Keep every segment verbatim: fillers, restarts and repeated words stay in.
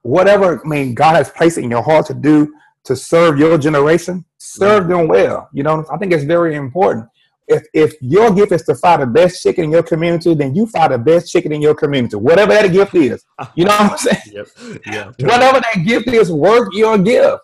whatever, I mean, God has placed it in your heart to do to serve your generation, serve them well. You know, I think it's very important. If if your gift is to fry the best chicken in your community, then you fry the best chicken in your community, whatever that gift is. You know what I'm saying? Yep. Yeah. Totally. Whatever that gift is, work your gift.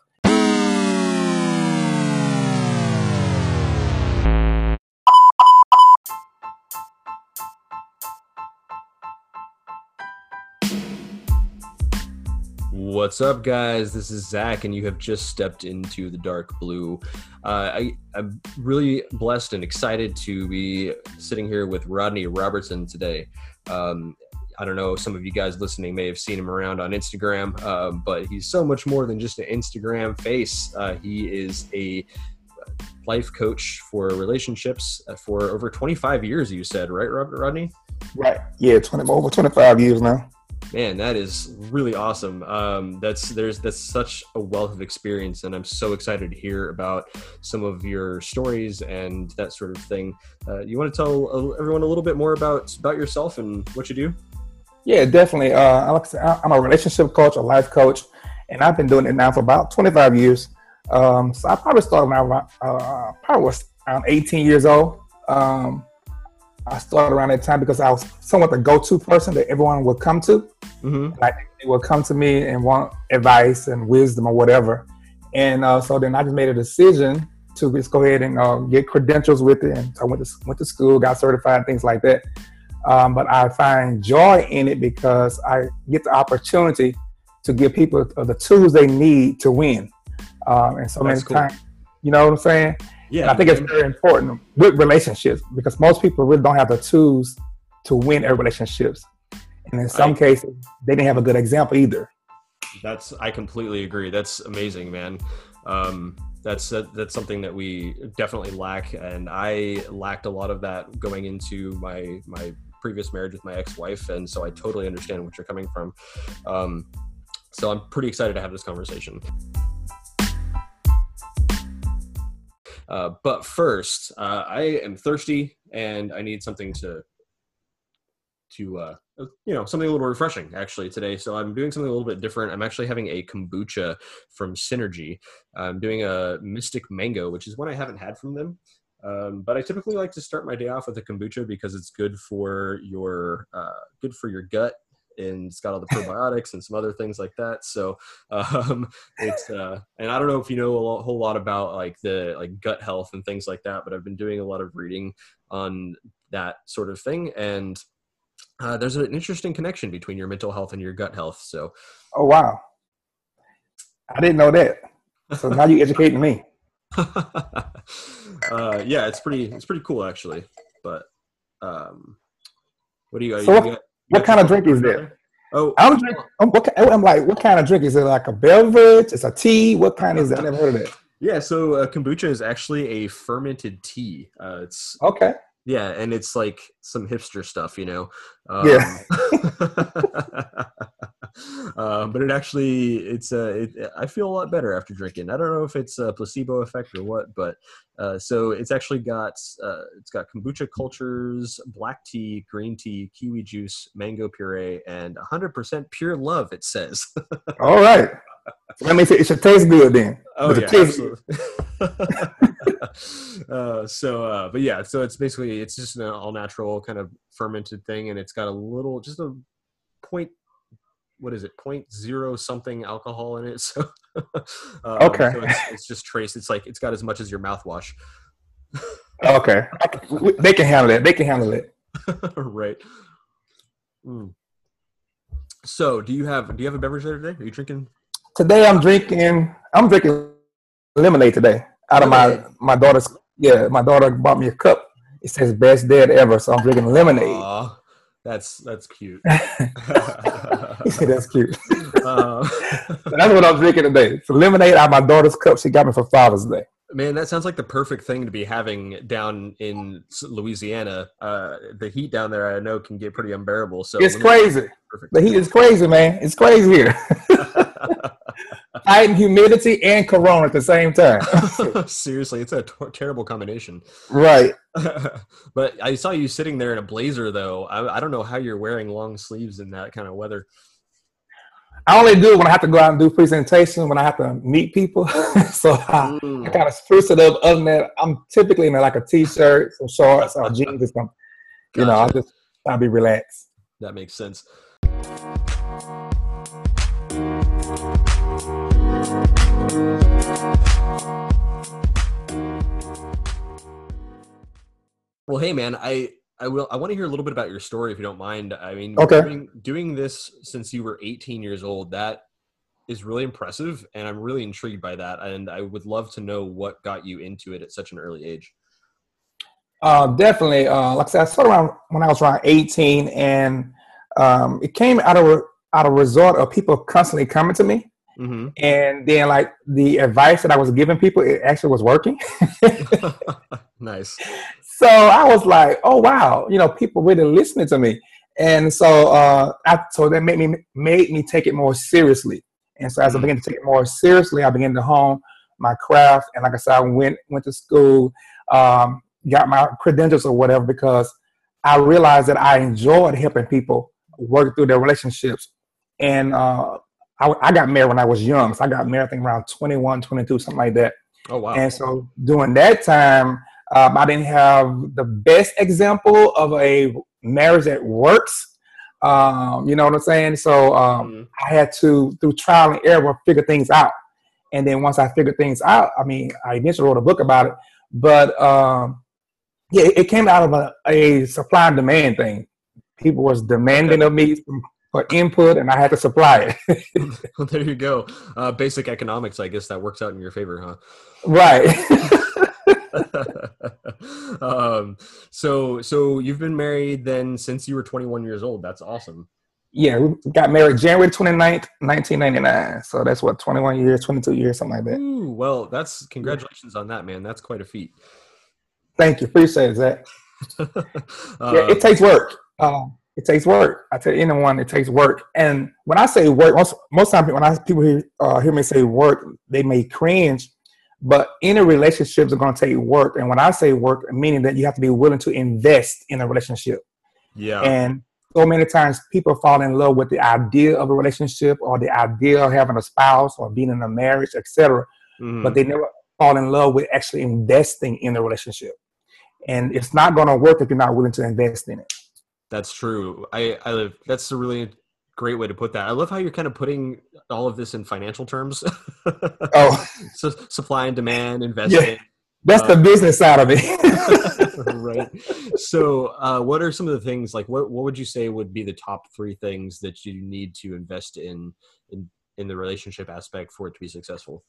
What's up, guys? This is Zach, and you have just stepped into the dark blue. Uh, I, I'm really blessed and excited to be sitting here with Rodney Robertson today. Um, I don't know, some of you guys listening may have seen him around on Instagram, uh, but he's so much more than just an Instagram face. Uh, he is a life coach for relationships for over twenty-five years, you said, right, Rodney? Right. Yeah, twenty over twenty-five years now. Man, that is really awesome. Um, that's there's that's such a wealth of experience, and I'm so excited to hear about some of your stories and that sort of thing. Uh, you want to tell everyone a little bit more about about yourself and what you do? Yeah, definitely. Uh, like I said, I'm a relationship coach, a life coach, and I've been doing it now for about twenty-five years. Um, so I probably started when I was, uh, probably was around eighteen years old. Um, I started around that time because I was somewhat the go-to person that everyone would come to. Mm-hmm. Like they would come to me and want advice and wisdom or whatever. And uh, so then I just made a decision to just go ahead and uh, get credentials with it. And I went to went to school, got certified, things like that. Um, but I find joy in it because I get the opportunity to give people the tools they need to win. Um, and so many cool. times, you know what I'm saying? Yeah, and I think it's very important with relationships because most people really don't have the tools to win every relationships. And in some I, cases, they didn't have a good example either. That's, I completely agree. That's amazing, man. Um, that's, uh, that's something that we definitely lack. And I lacked a lot of that going into my, my previous marriage with my ex-wife. And so I totally understand what you're coming from. Um, so I'm pretty excited to have this conversation. Uh, but first, uh, I am thirsty and I need something to, to uh, you know, something a little refreshing actually today. So I'm doing something a little bit different. I'm actually having a kombucha from Synergy. I'm doing a Mystic Mango, which is one I haven't had from them. Um, but I typically like to start my day off with a kombucha because it's good for your, uh, good for your gut. And it's got all the probiotics and some other things like that. So um, it's, uh, and I don't know if you know a lot, whole lot about like the like gut health and things like that, but I've been doing a lot of reading on that sort of thing. And uh, there's an interesting connection between your mental health and your gut health. So. Oh, wow. I didn't know that. So now you're educating me. uh, yeah, it's pretty, it's pretty cool actually. But um, what do you, so you what, got? What kind of drink is that? Oh, I'm, drink, I'm, what, I'm like, what kind of drink is it? Like a beverage? It's a tea? What kind is that? I never heard of that. Yeah, so uh, kombucha is actually a fermented tea. Uh, it's okay. Yeah, and it's like some hipster stuff, you know. Um, yeah. uh, but it actually, it's uh, it, I feel a lot better after drinking. I don't know if it's a placebo effect or what, but uh, so it's actually got uh, it's got kombucha cultures, black tea, green tea, kiwi juice, mango puree, and one hundred percent pure love. It says. All right. Let me say it should taste good then. Oh but yeah, absolutely. uh, so, uh, but yeah, so it's basically it's just an all natural kind of fermented thing, and it's got a little, just a point. What is it? Point zero something alcohol in it. So, um, okay, so it's, it's just trace. It's like it's got as much as your mouthwash. Okay, they can handle it. They can handle it. Right. Mm. So, do you have do you have a beverage there today? Are you drinking? Today, I'm drinking. I'm drinking lemonade today out of my my daughter's. Yeah, my daughter bought me a cup. It says "Best Dad Ever," so I'm drinking lemonade. Aww. That's that's cute. That's cute. Uh, that's what I'm drinking today. So lemonade out of my daughter's cup. She got me for Father's Day. Man, that sounds like the perfect thing to be having down in Louisiana. Uh, the heat down there, I know, can get pretty unbearable. So it's crazy. The heat is crazy, man. It's crazy here. Fighting humidity and corona at the same time. Seriously, it's a t- terrible combination. Right. But I saw you sitting there in a blazer, though. I, I don't know how you're wearing long sleeves in that kind of weather. I only do it when I have to go out and do presentations, when I have to meet people. So I, Mm. I kind of spruce it up. Other than that, I'm typically in like a t-shirt, some shorts, or jeans or something. You know, I'll Gotcha. just I'll be relaxed. That makes sense. Well, hey man, I I will I want to hear a little bit about your story if you don't mind. I mean, Okay. doing, doing this since you were eighteen years old, that is really impressive, and I'm really intrigued by that. And I would love to know what got you into it at such an early age. Uh, definitely. Uh, like I said, I started around when I was around eighteen, and um, it came out of out of result of people constantly coming to me, Mm-hmm. and then like the advice that I was giving people, it actually was working. Nice. So I was like, oh wow, you know, people really listening to me, and so uh, I, so that made me made me take it more seriously. And so as I Mhm. began to take it more seriously, I began to hone my craft, and like I said, I went went to school. Um, got my credentials or whatever, because I realized that I enjoyed helping people work through their relationships. And uh, I, I got married when I was young. So I got married, I think around twenty-one, twenty-two, something like that. Oh wow. And so during that time, um, I didn't have the best example of a marriage that works. Um, you know what I'm saying? So um, Mhm. I had to, through trial and error, figure things out. And then once I figured things out, I mean, I eventually wrote a book about it. But um, yeah, it came out of a, a supply and demand thing. People was demanding Okay. of me for input, and I had to supply it. Well, there you go. Uh, basic economics, I guess that works out in your favor, huh? Right. um, so, so you've been married then since you were twenty-one years old. That's awesome. Yeah, we got married January twenty-ninth, nineteen ninety-nine. So that's what, twenty-one years, twenty-two years, something like that. Ooh, well, that's congratulations on that, man. That's quite a feat. Thank you. Appreciate it, Zach. Yeah, it um, takes work. Um, it takes work. I tell anyone, it takes work. And when I say work, most most times when I people hear, uh, hear me say work, they may cringe. But any relationships are going to take work. And when I say work, meaning that you have to be willing to invest in a relationship. yeah. And so many times people fall in love with the idea of a relationship or the idea of having a spouse or being in a marriage, et cetera. Mhm. But they never fall in love with actually investing in the relationship. And it's not going to work if you're not willing to invest in it. That's true. I, I live, that's a really great way to put that. I love how you're kind of putting all of this in financial terms. Oh, So supply and demand, investing. yeah, that's Uh, the business side of it. Right. So uh, what are some of the things, like what, what would you say would be the top three things that you need to invest in, in, in the relationship aspect for it to be successful?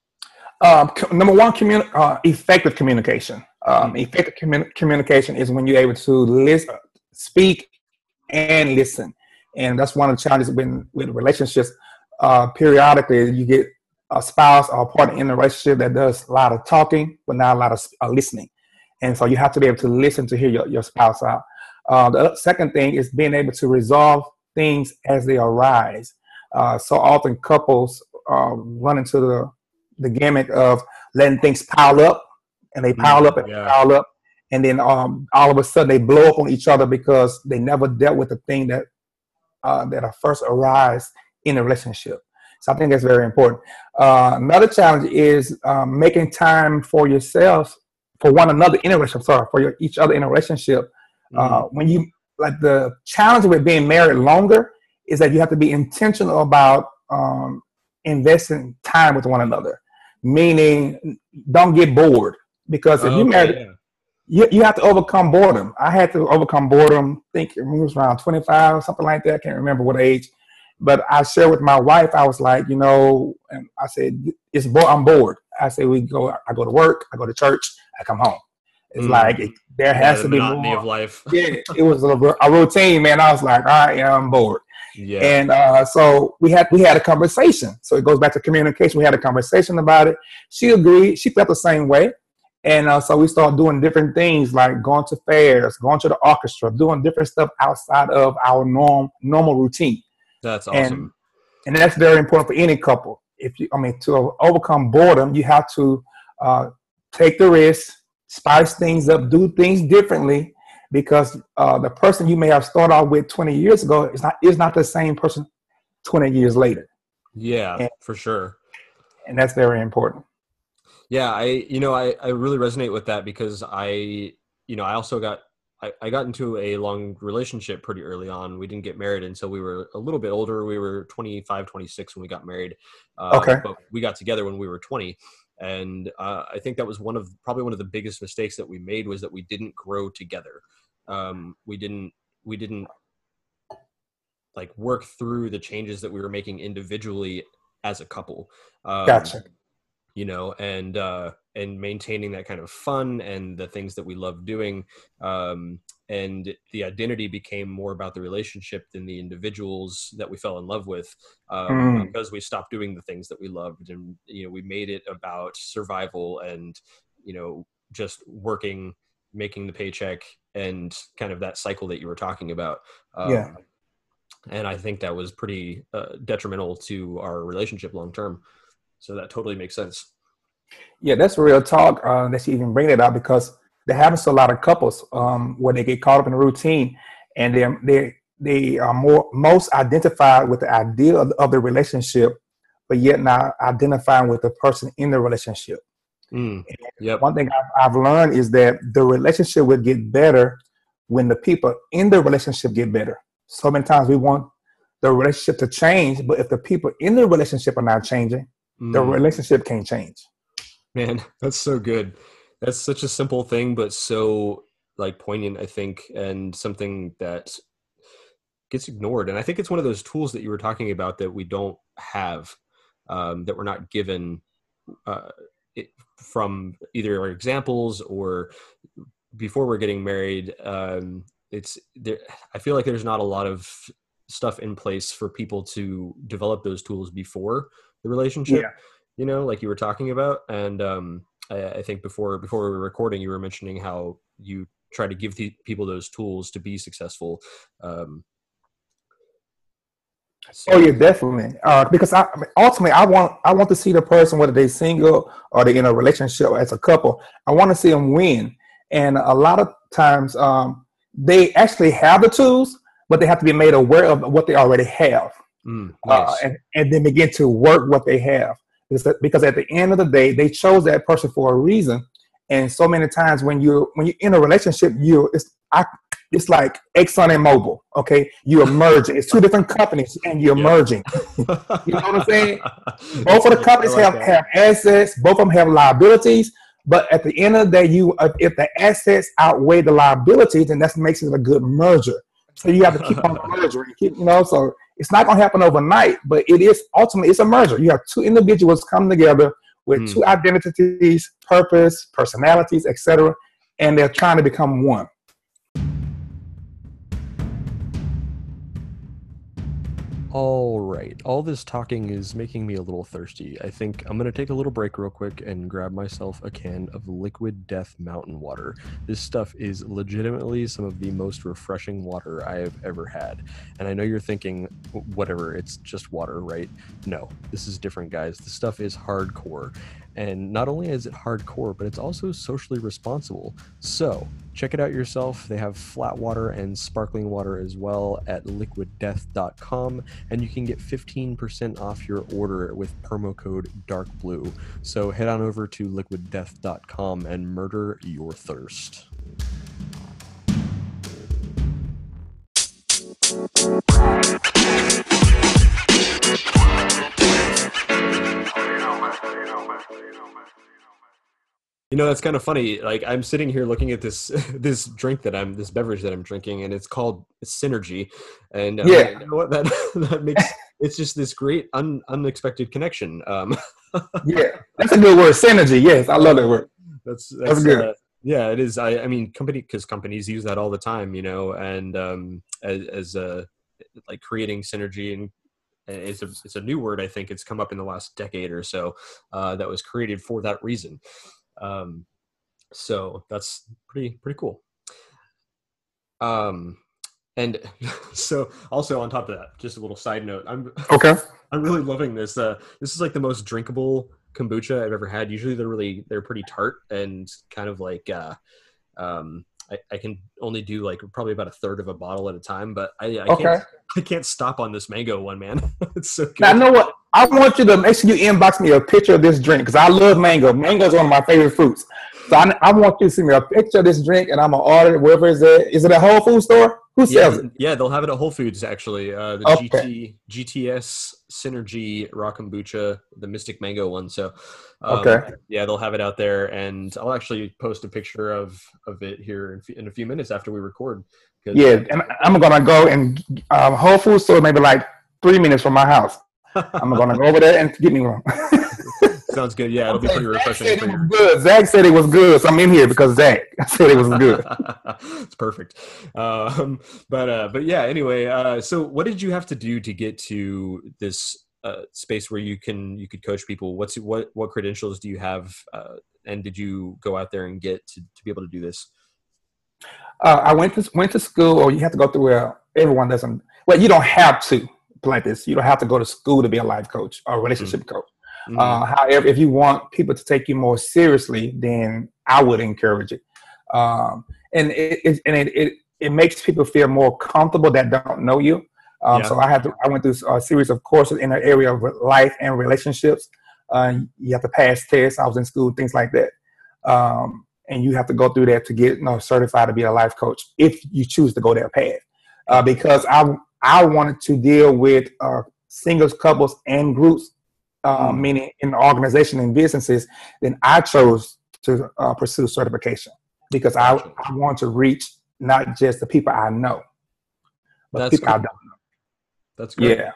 Um, co- number one, communi- uh, effective communication. Um, Mhm. effective commu- communication is when you're able to listen, speak, and listen. And that's one of the challenges with, with relationships. Uh, periodically, you get a spouse or a partner in a relationship that does a lot of talking, but not a lot of uh, listening. And so you have to be able to listen to hear your, your spouse out. Uh, the second thing is being able to resolve things as they arise. Uh, so often couples uh, run into the the gimmick of letting things pile up, and they pile up and Yeah. pile up, and then um, all of a sudden they blow up on each other because they never dealt with the thing that uh, that are first arise in a relationship. So I think that's very important. Uh, another challenge is um, making time for yourself, for one another in a relationship. Sorry, for your, each other in a relationship. Uh, when you like the challenge with being married longer is that you have to be intentional about um, investing time with one another. Meaning, don't get bored, because if Oh, you okay, married, yeah. you, you have to overcome boredom. I had to overcome boredom. I think it was around twenty-five, something like that. I can't remember what age, but I shared with my wife. I was like, you know, and I said, "It's bo- I'm bored." I said, "We go. I go to work. I go to church. I come home." It's Mm. like it, there Yeah, has the to be monotony more. of life. Yeah, it was a, a routine, man. I was like, all right, yeah, I'm bored. Yeah. And uh, so we had we had a conversation. So it goes back to communication. We had a conversation about it. She agreed. She felt the same way. And uh, so we started doing different things like going to fairs, going to the orchestra, doing different stuff outside of our norm normal routine. That's And awesome. and that's very important for any couple. If you, I mean, to overcome boredom, you have to uh, take the risk, spice things up, do things differently, because uh, the person you may have started off with twenty years ago is not is not the same person twenty years later. Yeah, and, for sure. and that's very important. Yeah, I you know I I really resonate with that because I you know I also got I, I got into a long relationship pretty early on. We didn't get married until we were a little bit older. We were twenty-five, twenty-six when we got married, um, Okay. but we got together when we were twenty. And uh, I think that was one of probably one of the biggest mistakes that we made was that we didn't grow together. Um, we didn't we didn't like work through the changes that we were making individually as a couple. Um, Gotcha. you know, and uh, and maintaining that kind of fun and the things that we love doing. Um, and the identity became more about the relationship than the individuals that we fell in love with, um, Mm, because we stopped doing the things that we loved, and you know, we made it about survival and you know, just working, making the paycheck, and kind of that cycle that you were talking about. yeah. Um, and I think that was pretty uh, detrimental to our relationship long term. So that totally makes sense. Yeah, that's real talk. Uh, that you even bring that up because that happens to a lot of couples um, where they get caught up in a routine, and they they they are more most identified with the idea of, of the relationship, but yet not identifying with the person in the relationship. Mm, And yep. one thing I've, I've learned is that the relationship will get better when the people in the relationship get better. So many times we want the relationship to change, but if the people in the relationship are not changing, the Mm, relationship can't change. man, that's so good. That's such a simple thing, but so like poignant, I think, and something that gets ignored. And I think it's one of those tools that you were talking about that we don't have, um, that we're not given uh, it, from either our examples or before we're getting married. Um, it's there. I feel like there's not a lot of stuff in place for people to develop those tools before the relationship, Yeah. you know, like you were talking about. And um, I, I think before before we were recording, you were mentioning how you try to give the people those tools to be successful. Um, Oh so yeah, definitely. Uh, because I, I mean, ultimately, I want I want to see the person whether they're single or they're in a relationship as a couple. I want to see them win. And a lot of times, um, they actually have the tools, but they have to be made aware of what they already have, mm, uh, nice. and and then begin to work what they have. Because because at the end of the day, they chose that person for a reason. And so many times when you when you're in a relationship, you it's I it's like Exxon and Mobil. Okay, you're merging. It's two different companies, and you're Yep. merging. You know what I'm saying? Both That's of the nice. I companies like have, that. have assets. Both of them have liabilities. But at the end of the day, you uh, if the assets outweigh the liabilities, then that makes it a good merger. So you have to keep on merging. Keep, you know, so it's not going to happen overnight, but it is ultimately it's a merger. You have two individuals come together with Mm. two identities, purpose, personalities, et cetera, and they're trying to become one. All right. All this talking is making me a little thirsty. I think I'm going to take a little break real quick and grab myself a can of Liquid Death Mountain Water. This stuff is legitimately some of the most refreshing water I have ever had. And I know you're thinking, whatever, it's just water, right? No, this is different, guys. This stuff is hardcore. And not only is it hardcore, but it's also socially responsible. So check it out yourself. They have flat water and sparkling water as well at liquid death dot com, and you can get fifteen percent off your order with promo code DARKBLUE. So head on over to liquid death dot com and murder your thirst. You know, that's kind of funny. Like I'm sitting here looking at this this drink that I'm this beverage that I'm drinking, and it's called Synergy. And I'm like, Yeah, you know what, that that makes it's just this great un, unexpected connection. Um, yeah, that's a good word. Synergy. Yes, I love that uh, word. that's That's that's good. uh, yeah, it is. I I mean, company because companies use that all the time, you know, and um, as as uh, like creating synergy and it's a it's a new word. I think it's come up in the last decade or so uh, that was created for that reason. Um, so that's pretty pretty cool. Um, and so also on top of that, just a little side note, I'm Okay. I'm really loving this. Uh, this is like the most drinkable kombucha I've ever had. Usually they're really they're pretty tart and kind of like uh, um, I, I can only do like probably about a third of a bottle at a time, but I, I can't Okay. I can't stop on this mango one, man. It's so Now I good. know what I want you to make sure you inbox me a picture of this drink because I love mango. Mango is one of my favorite fruits. So I, I want you to send me a picture of this drink, and I'm gonna order it wherever it's at. Is it a Whole Food store? Who sells Yeah, it? yeah, they'll have it at Whole Foods actually. Uh, the Okay. G T G T S Synergy Raw Kombucha, the Mystic Mango one. So, um, Okay. yeah, they'll have it out there, and I'll actually post a picture of of it here in, f- in a few minutes after we record. 'Cause, Yeah, and I'm gonna go and um, Whole Food store maybe like three minutes from my house. I'm gonna go over there and get me one. sounds good. Yeah, it'll be Okay, pretty Zach refreshing said for it your. was good. Zach said it was good, so I'm in here because Zach said it was good. It's perfect. Um, but uh, but yeah. Anyway, uh, so what did you have to do to get to this uh, space where you can you could coach people? What's what what credentials do you have? Uh, and did you go out there and get to, to be able to do this? Uh, I went to went to school, or you have to go through. Uh, everyone doesn't. Well, you don't have to like this. You don't have to go to school to be a life coach or a relationship coach. Mm-hmm. Uh, however, if you want people to take you more seriously, then I would encourage it. Um, and it, it and it, it it makes people feel more comfortable that don't know you. Um, Yeah. So I had to. I went through a series of courses in the area of life and relationships. Uh, you have to pass tests. I was in school, things like that. Um, and you have to go through that to get you know, certified to be a life coach if you choose to go that path. Uh, because I I wanted to deal with uh, singles, couples, and groups, uh, Mm. meaning in organization and businesses. Then I chose to uh, pursue certification because Gotcha. I, I want to reach not just the people I know, but That's people I cool. don't know. That's great. Yeah.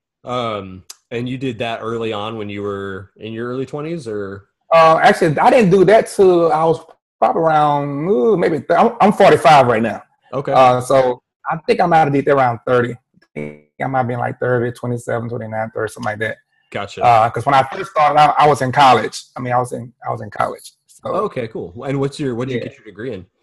Um, and you did that early on when you were in your early twenties, or? Uh, actually, I didn't do that till I was probably around ooh, maybe th- I'm, I'm forty-five right now. Okay. Uh, so I think I might have did that around thirty. I think I might have been like thirty, twenty-seven, twenty-nine, thirty, something like that. Gotcha. Because uh, when I first started out, I was in college. I mean, I was in I was in college. So Okay, cool. And what's your what did you Yeah. get your degree in?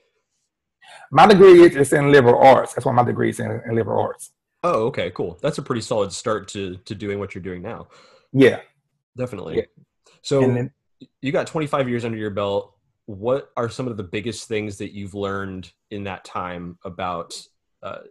my degree is, is in liberal arts. That's what my degree is in, in liberal arts. Oh, okay, cool. That's a pretty solid start to to doing what you're doing now. Yeah. Definitely. Yeah. So And then you got twenty-five years under your belt. What are some of the biggest things that you've learned in that time about uh,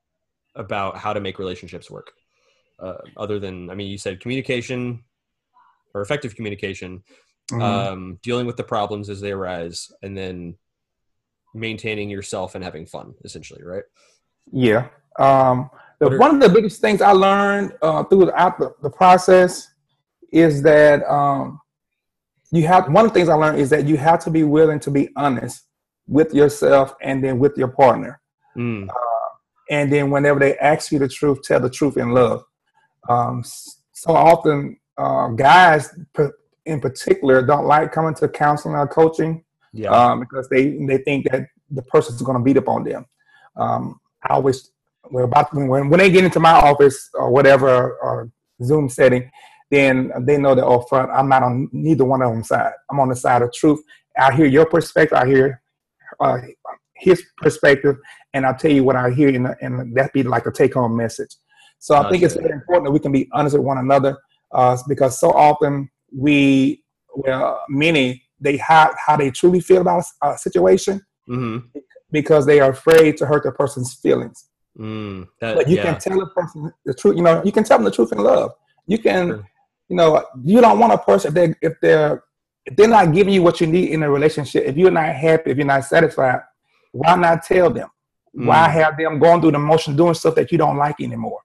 about how to make relationships work? Uh, other than, I mean, you said communication or effective communication, mhm. um, dealing with the problems as they arise, and then maintaining yourself and having fun, essentially, right? Yeah. Um, the, What are- one of the biggest things I learned uh, throughout the, the process is that um, you have, one of the things I learned is that you have to be willing to be honest with yourself and then with your partner. Mm, And then whenever they ask you the truth, tell the truth in love. Um, s- so often uh, guys p- in particular don't like coming to counseling or coaching yeah. um, because they, they think that the person's going to beat up on them. Um, I always, well, about when, when they get into my office or whatever or Zoom setting, then they know that up front, I'm not on neither one of them side. I'm on the side of truth. I hear your perspective. I hear uh, his perspective, and I'll tell you what I hear, and, and that be like a take-home message. So I think it's Gotcha. very important that we can be honest with one another uh, because so often we, well, many, they hide how they truly feel about a situation hmm because they are afraid to hurt the person's feelings. Mm, that, But you yeah. can tell a person the truth. You know, you can tell them the truth in love. You can, Sure. you know, you don't want a person if they if they're if they're not giving you what you need in a relationship. If you're not happy, if you're not satisfied, why not tell them? Why Mm. have them going through the motion doing stuff that you don't like anymore?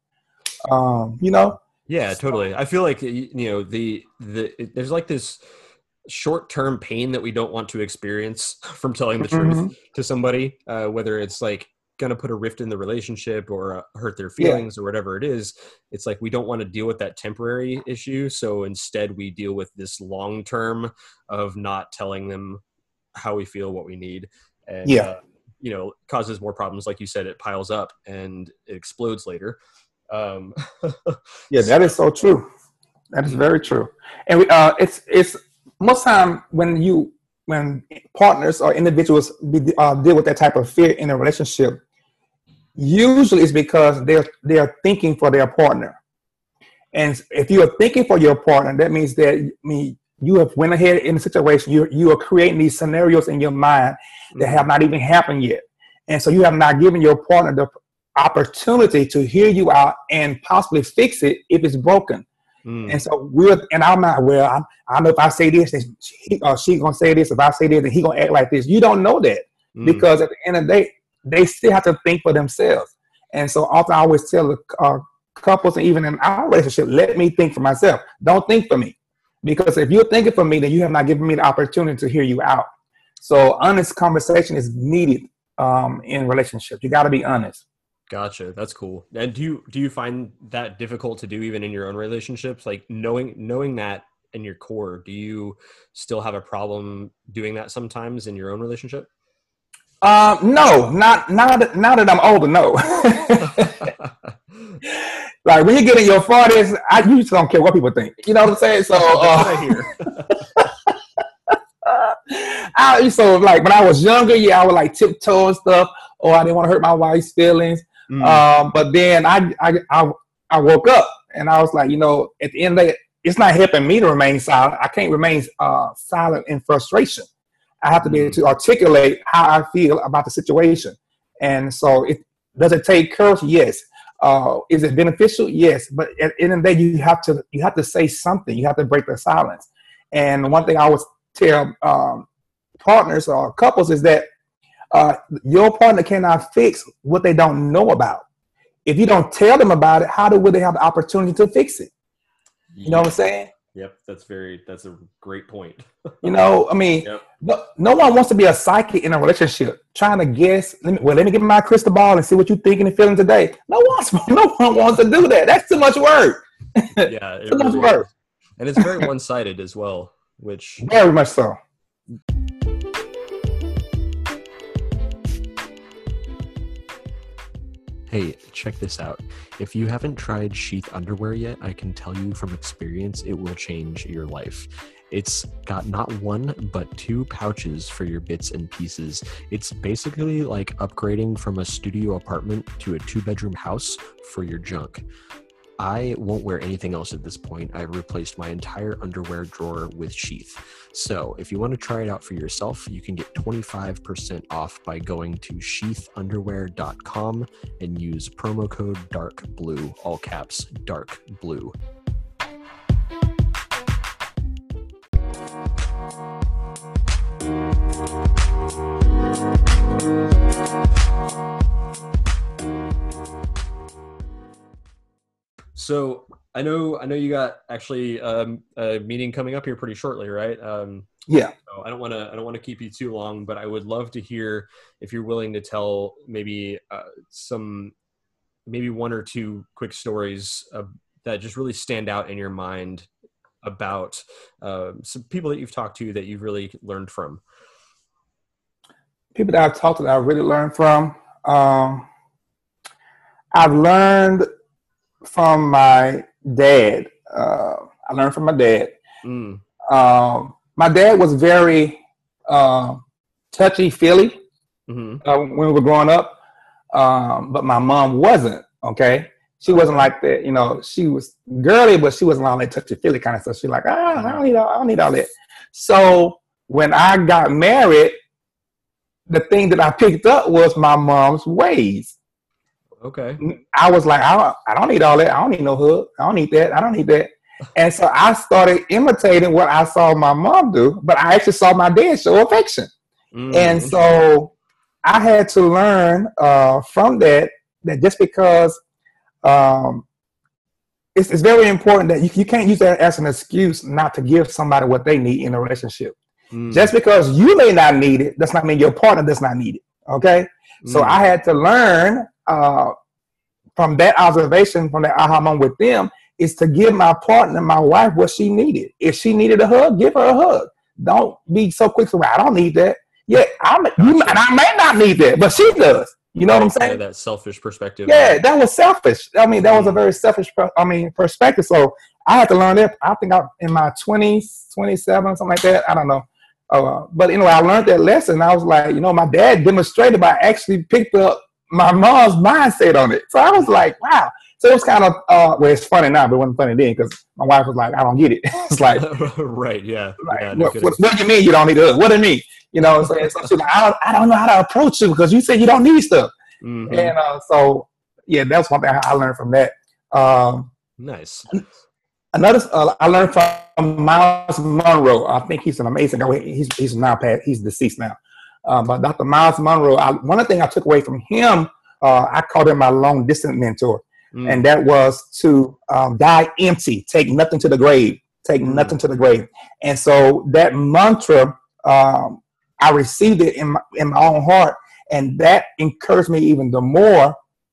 Um, you know. Yeah, totally. I feel like, you know, the the it, there's like this short-term pain that we don't want to experience from telling the truth Mhm. to somebody, uh, whether it's like going to put a rift in the relationship or uh, hurt their Yeah. feelings or whatever it is. It's like we don't want to deal with that temporary issue, so instead we deal with this long-term of not telling them how we feel, what we need, and Yeah. uh, you know, causes more problems. Like you said, it piles up and it explodes later. Um, Yeah, that is so true. That is very true. And we, uh, it's it's most time when you when partners or individuals be, uh, deal with that type of fear in a relationship, usually it's because they're they're thinking for their partner. And if you are thinking for your partner, that means that I mean you have went ahead in the situation. You you are creating these scenarios in your mind that have not even happened yet, and so you have not given your partner the opportunity to hear you out and possibly fix it if it's broken. Mm. And so we're, and I'm not, well, I'm, I know if I say this, he or she gonna say this. If I say this, then he gonna act like this. You don't know that Mm. because at the end of the day, they still have to think for themselves. And so often I always tell the uh, couples, and even in our relationship, let me think for myself. Don't think for me. Because if you're thinking for me, then you have not given me the opportunity to hear you out. So honest conversation is needed um, in relationships. You got to be honest. Gotcha. That's cool. And do you do you find that difficult to do even in your own relationships? Like knowing knowing that in your core, do you still have a problem doing that sometimes in your own relationship? Um, no, not now that now that I'm older. No. Like when you get in your forties, I usually don't care what people think. You know what I'm saying? So uh, I hear. I so like when I was younger, yeah, I would like tiptoe and stuff, or I didn't want to hurt my wife's feelings. Mm. Um, but then I, I I I woke up and I was like, you know, at the end of the day, it's not helping me to remain silent. I can't remain uh, silent in frustration. I have to be able to articulate how I feel about the situation. And so it does it take courage? Yes. Uh, is it beneficial? Yes. But at the end of the day, you have to you have to say something. You have to break the silence. And one thing I always tell um, partners or couples is that uh, your partner cannot fix what they don't know about. If you don't tell them about it, how do would they have the opportunity to fix it? You know what I'm saying? Yep, that's very that's a great point. You know, I mean, yep. no, no one wants to be a psychic in a relationship, trying to guess. Let me, well, let me get my crystal ball and see what you're thinking and feeling today. No one, no one wants to do that. That's too much work. Yeah, it too much really work, is. And it's very one-sided as well, which very much so. Hey, check this out. If you haven't tried Sheath underwear yet, I can tell you from experience, it will change your life. It's got not one, but two pouches for your bits and pieces. It's basically like upgrading from a studio apartment to a two-bedroom house for your junk. I won't wear anything else at this point. I've replaced my entire underwear drawer with Sheath. So if you want to try it out for yourself, you can get twenty-five percent off by going to sheath underwear dot com and use promo code DARKBLUE, all caps, dark blue. So I know I know you got actually um, a meeting coming up here pretty shortly, right? Um, Yeah. so I don't want to I don't want to keep you too long, but I would love to hear if you're willing to tell maybe uh, some maybe one or two quick stories uh, that just really stand out in your mind about uh, some people that you've talked to that you've really learned from. People that I've talked to that I really learned from. Um, I've learned from my dad. Uh, I learned from my dad. Mm. Um, my dad was very uh, touchy-feely Mm-hmm. uh, when we were growing up, um, but my mom wasn't. Okay, she wasn't like that. You know, she was girly, but she wasn't all that touchy-feely kind of stuff. She's like, ah, I don't need, all, I don't need all that. So when I got married, the thing that I picked up was my mom's ways. Okay. I was like, I don't, I don't need all that. I don't need no hug. I don't need that. I don't need that. And so I started imitating what I saw my mom do, but I actually saw my dad show affection. Mm. And so I had to learn uh, from that, that just because um, it's, it's very important that you, you can't use that as an excuse not to give somebody what they need in a relationship. Mm. Just because you may not need it, does not mean your partner does not need it. Okay? Mm. So I had to learn uh, from that observation, from that aha moment with them, is to give my partner, my wife, what she needed. If she needed a hug, give her a hug. Don't be so quick to, I don't need that. Yeah, I'm, gotcha. you, and I may not need that, but she does. You know what I'm saying? Yeah, that selfish perspective. Yeah, that was selfish. I mean, that was a very selfish, I mean, perspective. So I had to learn that. I think I in my twenties, twenty-seven, something like that. I don't know. Uh, but anyway, I learned that lesson. I was like, you know, my dad demonstrated by actually picked up my mom's mindset on it. So I was like, wow. So it was kind of, uh, well, it's funny now, but it wasn't funny then because my wife was like, I don't get it. It's like, right, yeah. Like, yeah no what, what, what do you mean you don't need it? What do you mean? You know, so, so she's like, I don't, I don't know how to approach you because you said you don't need stuff. Mm-hmm. And uh, so, yeah, that's one thing I learned from that. Um, nice. another uh, I learned from Miles Monroe. I think he's an amazing guy. He's he's now passed, he's deceased now. Um, but Doctor Miles Monroe, I, one of the things I took away from him, uh, I called him my long distance mentor, mm. and that was to um, die empty, take nothing to the grave, take mm. nothing to the grave. And so that mantra, um, I received it in my, in my own heart, and that encouraged me even the more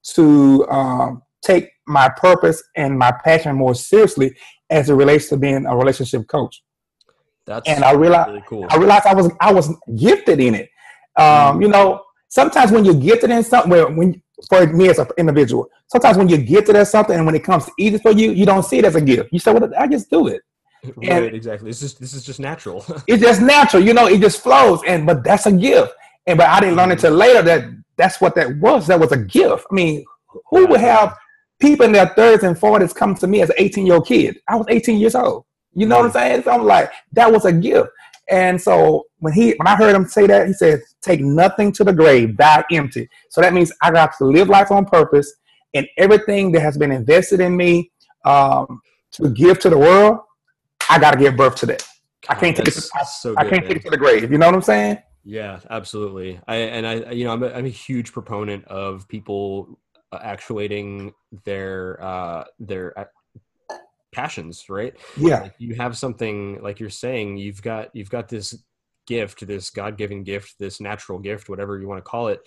to um, take my purpose and my passion more seriously as it relates to being a relationship coach. That's and I realized, really cool. I realized I was I was gifted in it. Um, mm. You know, sometimes when you're gifted in something, well, when for me as an individual, sometimes when you're gifted at something and when it comes easy for you, you don't see it as a gift. You say, "Well, I just do it." Right, and exactly. This is this is just natural. It's just natural, you know. It just flows, and but that's a gift. And but I didn't learn until later that that's what that was. That was a gift. I mean, who would have people in their thirties and forties come to me as an eighteen-year-old kid? I was eighteen years old. You know mm. what I'm saying? So I'm like, that was a gift. And so when he, when I heard him say that, he said, "Take nothing to the grave, die empty." So that means I got to live life on purpose, and everything that has been invested in me um, to give to the world, I got to give birth to that. God, I can't take it. To, so I, good, I can't take it to the grave. You know what I'm saying? Yeah, absolutely. I and I, you know, I'm a, I'm a huge proponent of people actuating their uh, their passions, right? Yeah. Like you have something, like you're saying, you've got you've got this gift, this God-given gift, this natural gift, whatever you want to call it.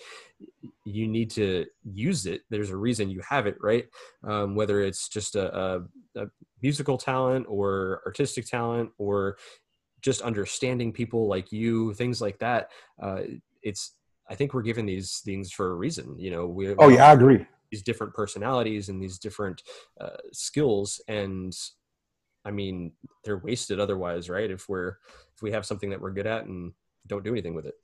You need to use it. There's a reason you have it, right? Um, whether it's just a, a, a musical talent or artistic talent or just understanding people like you, things like that. Uh, it's, I think we're given these things for a reason. You know, we oh yeah, I agree. These different personalities and these different uh, skills, and I mean, they're wasted otherwise, right? If we're if we have something that we're good at and don't do anything with it.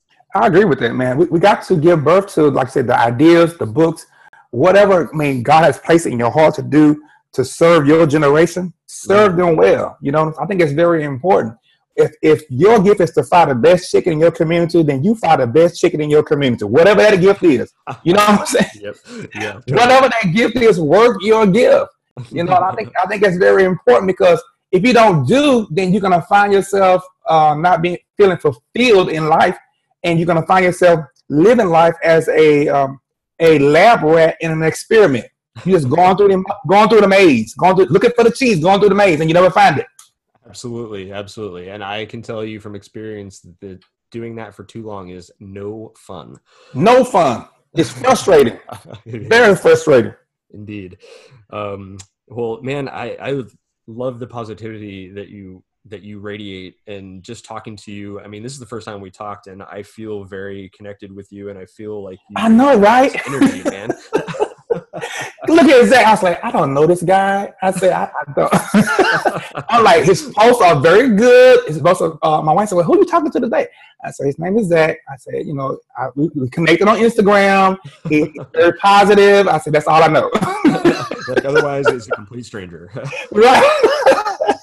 I agree with that, man. We, we got to give birth to, like I said, the ideas, the books, whatever. I mean, God has placed it in your heart to do to serve your generation. Serve them well. You know, I think it's very important. If if your gift is to fry the best chicken in your community, then you fry the best chicken in your community, whatever that gift is. You know what I'm saying? Yep. Yeah. Totally. Whatever that gift is, work your gift. You know, I think I think it's very important, because if you don't do, then you're gonna find yourself uh, not being feeling fulfilled in life, and you're gonna find yourself living life as a um, a lab rat in an experiment. You're just going through the going through the maze, going through looking for the cheese, going through the maze, and you never find it. Absolutely, absolutely. And I can tell you from experience that doing that for too long is no fun. No fun. It's frustrating. it Very frustrating. Indeed. Um, well, man, I, I love the positivity that you that you radiate, and just talking to you. I mean, this is the first time we talked, and I feel very connected with you, and I feel like you I know, right? Energy, man. Look at Zach. I was like, I don't know this guy. I said, I, I don't. I'm like, his posts are very good. His posts are, uh, my wife said, "Well, who are you talking to today?" I said, "His name is Zach." I said, "You know, I, we, we connected on Instagram. He, he's very positive." I said, "That's all I know." Like, otherwise, it's a complete stranger. Right.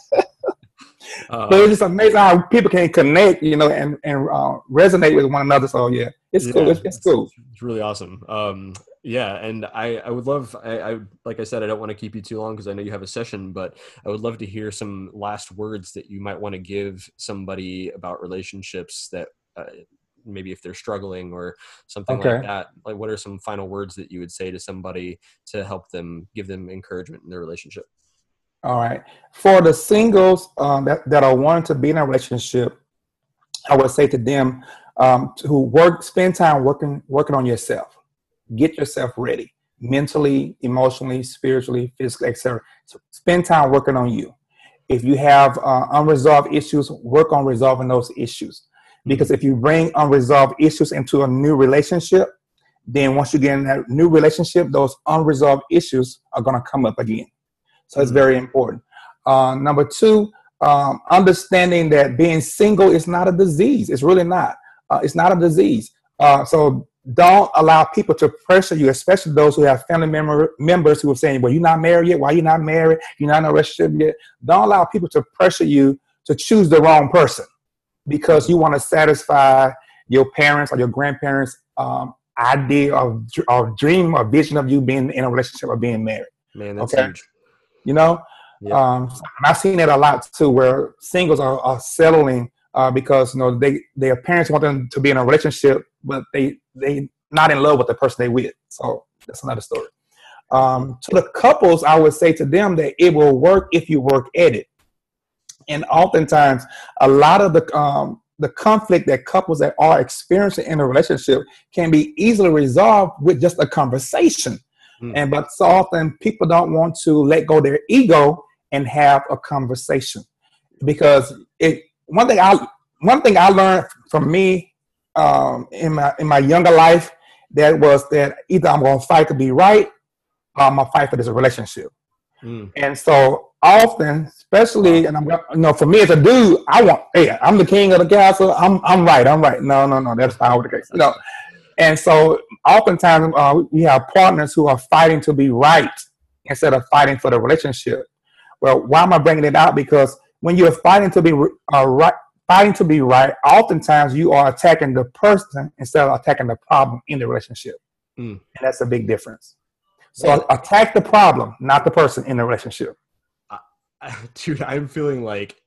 Uh, but it's just amazing how people can connect, you know, and and uh, resonate with one another. So yeah, it's yeah, cool. It's, it's cool. It's really awesome. Um, yeah, and I, I would love, I, I like I said, I don't want to keep you too long because I know you have a session, but I would love to hear some last words that you might want to give somebody about relationships that uh, maybe if they're struggling or something okay. like that. Like, what are some final words that you would say to somebody to help them, give them encouragement in their relationship? All right. For the singles um, that, that are wanting to be in a relationship, I would say to them um, to work, spend time working working on yourself. Get yourself ready mentally, emotionally, spiritually, physically, et cetera. So spend time working on you. If you have uh, unresolved issues, work on resolving those issues. Because if you bring unresolved issues into a new relationship, then once you get in that new relationship, those unresolved issues are going to come up again. So it's very important. Uh, number two, um, understanding that being single is not a disease. It's really not. Uh, it's not a disease. Uh, so don't allow people to pressure you, especially those who have family member, members who are saying, "Well, you're not married yet. Why you not married? You're not in a relationship yet." Don't allow people to pressure you to choose the wrong person because you want to satisfy your parents or your grandparents' um, idea of, of dream or vision of you being in a relationship or being married. Man, that's okay? huge. You know, Yep. Um, I've seen it a lot too, where singles are, are settling uh, because you know they their parents want them to be in a relationship, but they they not in love with the person they with. So that's another story. Um, to the couples, I would say to them that it will work if you work at it. And oftentimes, a lot of the um, the conflict that couples that are experiencing in a relationship can be easily resolved with just a conversation. Mm. And but so often people don't want to let go of their ego and have a conversation, because it one thing I one thing I learned from me um, in my in my younger life, that was that either I'm going to fight to be right, or I'm going to fight for this relationship. Mm. And so often, especially, wow. and I'm, you know, for me as a dude, I want, hey, I'm the king of the castle. I'm, I'm right. I'm right. No, no, no, that's not the case. You know, and so oftentimes uh, we have partners who are fighting to be right instead of fighting for the relationship. Well, why am I bringing it out? Because when you're fighting to be uh, right, fighting to be right, oftentimes you are attacking the person instead of attacking the problem in the relationship, mm. and that's a big difference. So yeah. Attack the problem, not the person in the relationship. Uh, dude, I'm feeling like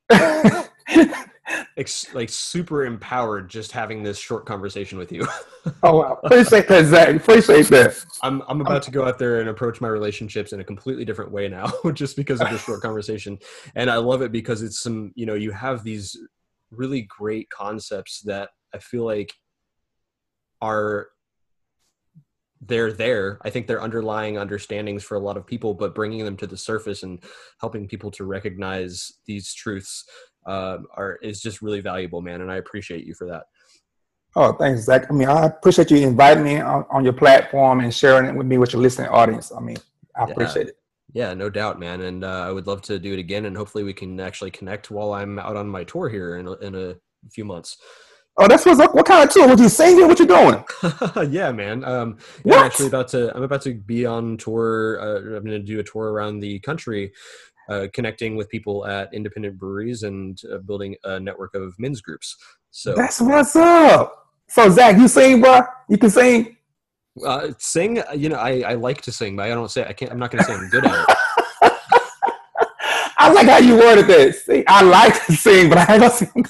ex- like super empowered just having this short conversation with you. Oh, wow. Appreciate that, Zach. Appreciate that. I'm I'm about to go out there and approach my relationships in a completely different way now, just because of this short conversation. And I love it because it's some, you know, you have these really great concepts that I feel like are they're there. I think they're underlying understandings for a lot of people, but bringing them to the surface and helping people to recognize these truths uh, are is just really valuable, man. And I appreciate you for that. Oh, thanks, Zach. I mean, I appreciate you inviting me on, on your platform and sharing it with me with your listening audience. I mean, I yeah. appreciate it. Yeah, no doubt, man. And uh, I would love to do it again, and hopefully we can actually connect while I'm out on my tour here in a, in a few months. Oh, that's what's up. What kind of tour? Was you singing? What you doing? Yeah, man. Um, yeah, I'm actually about to. I'm about to be on tour. Uh, I'm going to do a tour around the country, uh, connecting with people at independent breweries and uh, building a network of men's groups. So that's what's up. So Zach, you sing, bro? You can sing. Uh, sing. You know, I, I like to sing, but I don't say I can't. I'm not going to say I'm good at it. I like how you worded that. See, I like to sing, but I don't sing.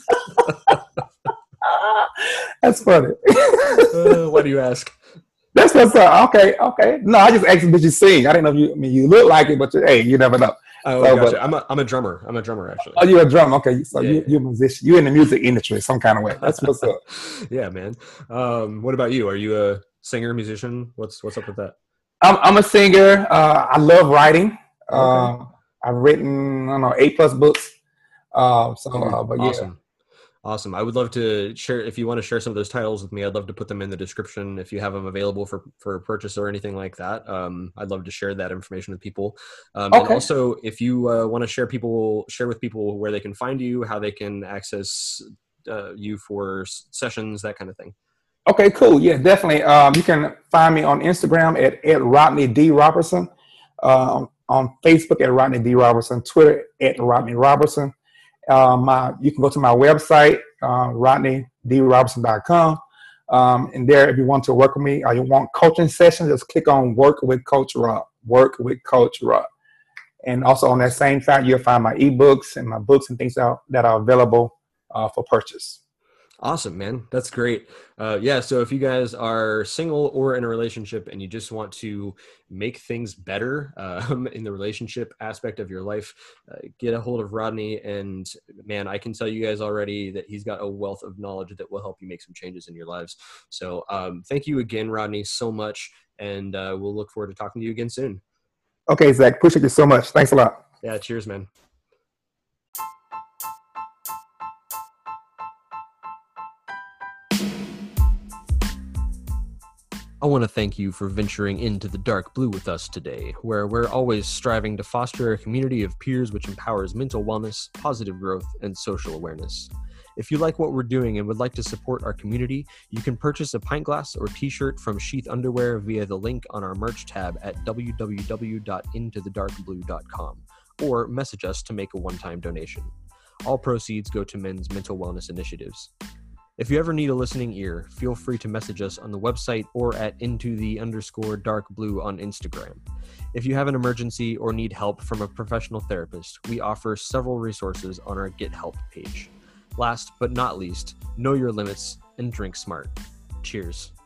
That's funny. uh, why do you ask? That's what's up. Okay, okay. No, I just asked you, did you sing? I didn't know if you. I mean, you look like it, but you, hey, you never know. Oh, so, gotcha. but, I'm a I'm a drummer. I'm a drummer actually. Oh, you're a drummer. Okay, so yeah, you, yeah. you're a musician. You're in the music industry, some kind of way. That's what's up. Yeah, man. Um, what about you? Are you a singer, musician? What's what's up with that? I'm I'm a singer. Uh, I love writing. Okay. Uh, I've written I don't know eight plus books. Uh, so, uh, but awesome. yeah. Awesome. I would love to share, if you want to share some of those titles with me, I'd love to put them in the description if you have them available for, for purchase or anything like that. Um, I'd love to share that information with people. Um, okay. And also, if you uh, want to share people, share with people where they can find you, how they can access uh, you for sessions, that kind of thing. Okay, cool. Yeah, definitely. Um, you can find me on Instagram at, at Rodney D. Robertson, um, on Facebook at Rodney D. Robertson, Twitter at Rodney Robertson. Uh, my, you can go to my website, uh, rodney d robertson dot com. Um, and there, if you want to work with me or you want coaching sessions, just click on Work with Coach Rod. Work with Coach Rod. And also on that same site, you'll find my ebooks and my books and things that are, that are available uh, for purchase. Awesome, man. That's great. Uh, yeah. So if you guys are single or in a relationship and you just want to make things better um, in the relationship aspect of your life, uh, get a hold of Rodney. And man, I can tell you guys already that he's got a wealth of knowledge that will help you make some changes in your lives. So um, thank you again, Rodney, so much. And uh, we'll look forward to talking to you again soon. Okay, Zach. Appreciate you so much. Thanks a lot. Yeah. Cheers, man. I want to thank you for venturing into the dark blue with us today, where we're always striving to foster a community of peers which empowers mental wellness, positive growth, and social awareness. If you like what we're doing and would like to support our community, you can purchase a pint glass or t-shirt from Sheath Underwear via the link on our merch tab at w w w dot into the dark blue dot com or message us to make a one-time donation. All proceeds go to men's mental wellness initiatives. If you ever need a listening ear, feel free to message us on the website or at into the underscore dark blue on Instagram. If you have an emergency or need help from a professional therapist, we offer several resources on our Get Help page. Last but not least, know your limits and drink smart. Cheers.